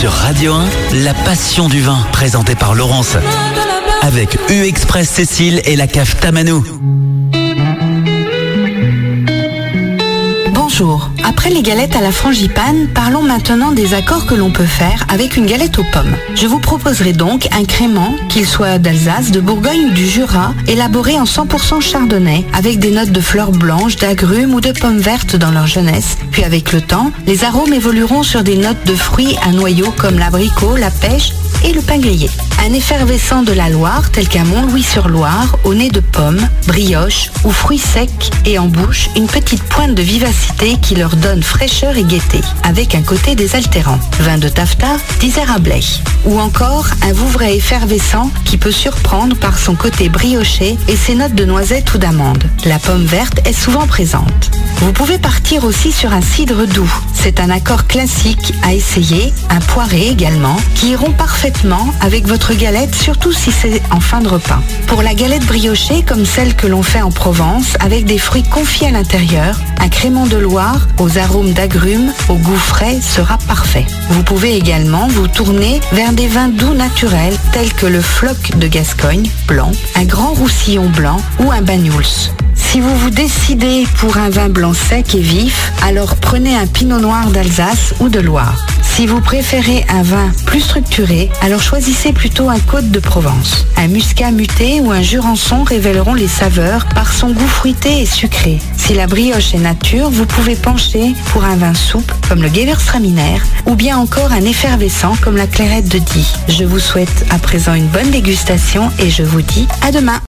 Sur Radio 1, la passion du vin, présentée par Laurence. Avec U-Express Cécile et la cave Tamanou. Bonjour. Après les galettes à la frangipane, parlons maintenant des accords que l'on peut faire avec une galette aux pommes. Je vous proposerai donc un crément, qu'il soit d'Alsace, de Bourgogne ou du Jura, élaboré en 100% chardonnay, avec des notes de fleurs blanches, d'agrumes ou de pommes vertes dans leur jeunesse. Puis avec le temps, les arômes évolueront sur des notes de fruits à noyaux comme l'abricot, la pêche et le pain grillé. Un effervescent de la Loire, tel qu'un Mont-Louis-sur-Loire, au nez de pommes, brioche ou fruits secs et en bouche, une petite pointe de vivacité qui leur donne fraîcheur et gaieté, avec un côté désaltérant. Vin de taffetas, d'Isère à Blay. Ou encore un Vouvray effervescent qui peut surprendre par son côté brioché et ses notes de noisette ou d'amande. La pomme verte est souvent présente. Vous pouvez partir aussi sur un cidre doux. C'est un accord classique à essayer, un poiré également, qui iront parfaitement avec votre galette, surtout si c'est en fin de repas. Pour la galette briochée, comme celle que l'on fait en Provence, avec des fruits confits à l'intérieur, un crément de Loire aux arômes d'agrumes, au goût frais, sera parfait. Vous pouvez également vous tourner vers des vins doux naturels, tels que le Floc de Gascogne, blanc, un Grand Roussillon blanc ou un Banyuls. Si vous vous décidez pour un vin blanc sec et vif, alors prenez un Pinot Noir d'Alsace ou de Loire. Si vous préférez un vin plus structuré, alors choisissez plutôt un Côte de Provence. Un Muscat muté ou un Jurançon révéleront les saveurs par son goût fruité et sucré. Si la brioche est nature, vous pouvez pencher pour un vin souple comme le Gewürztraminer ou bien encore un effervescent comme la Clairette de Die. Je vous souhaite à présent une bonne dégustation et je vous dis à demain.